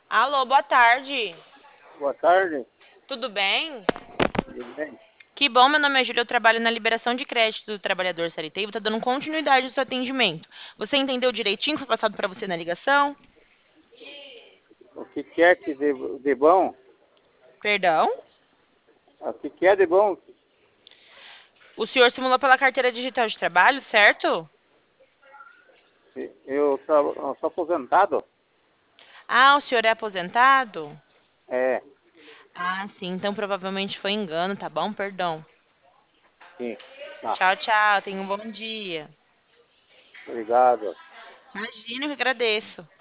Alô, boa tarde. Boa tarde, Tudo bem? tudo bem? Que bom, meu nome é Júlia, eu trabalho na liberação de crédito do trabalhador CLT e vou estar dando continuidade ao seu atendimento. Você entendeu direitinho o que foi passado para você na ligação? O que quer que de bom? Perdão? O que quer de bom? O senhor simulou pela carteira digital de trabalho, certo? Eu sou aposentado. Ah, o senhor é aposentado? É, Ah, sim, então provavelmente foi engano, tá bom? Perdão. sim. Tá, Tchau, tchau, tenha um bom dia. obrigado. Imagina, eu que agradeço.